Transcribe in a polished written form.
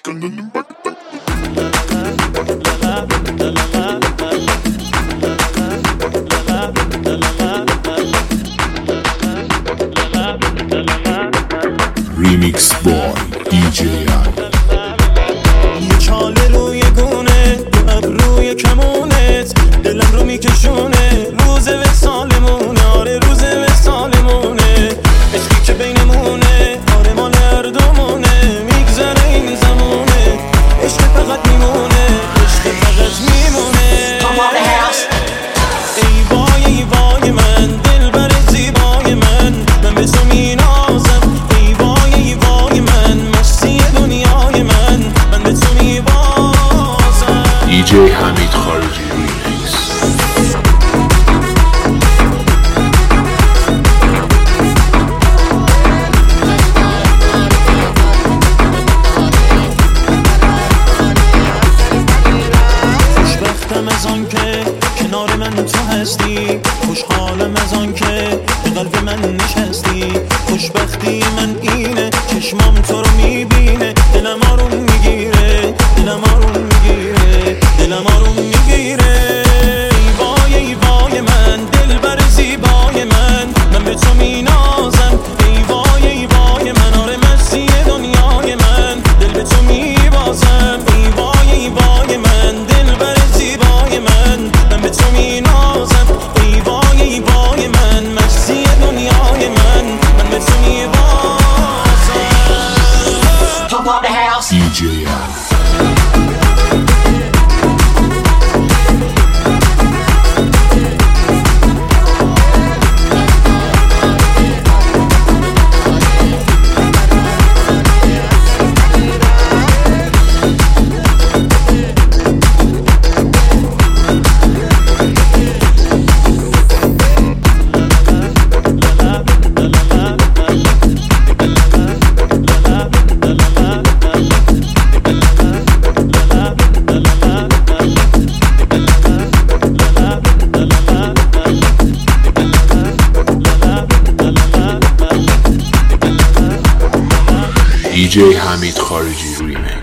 Remix boy DJ یه چاله روی گونه ابروی کمونت دلم رو میکشونه روز وصالمونه آره روز وصالمونه عشقی که بینمونه آره مال هر دومونه میگذره این زمونه عشق فقط میمونه عشق فقط میمونه ای وای ای وای من دلبر زیبای من به تو مینازم ای وای ای وای من مستی دنیای من به تو میبازم DJ حمید خارجی ریمیکس خوشبختم از آن که کنار من تو هستی خوشحالم از آن که به قلب من نشستی خوشبختی من اینه چشمام تو رو میبینه دلم آروم میگیره دلم آروم میگیره دلم آروم میگیره ای وای ای وای من دلبر زیبای من به تو مینازم ای وای ای وای من آره مستی دنیای من دل به تو میبازم ای وای ای وای من دلبر زیبای من به تو مینازم ای وای ای وای من مستی دنیای من به تو میبازم Pump up the house. DJ DJ حمید خارجی ریمیکس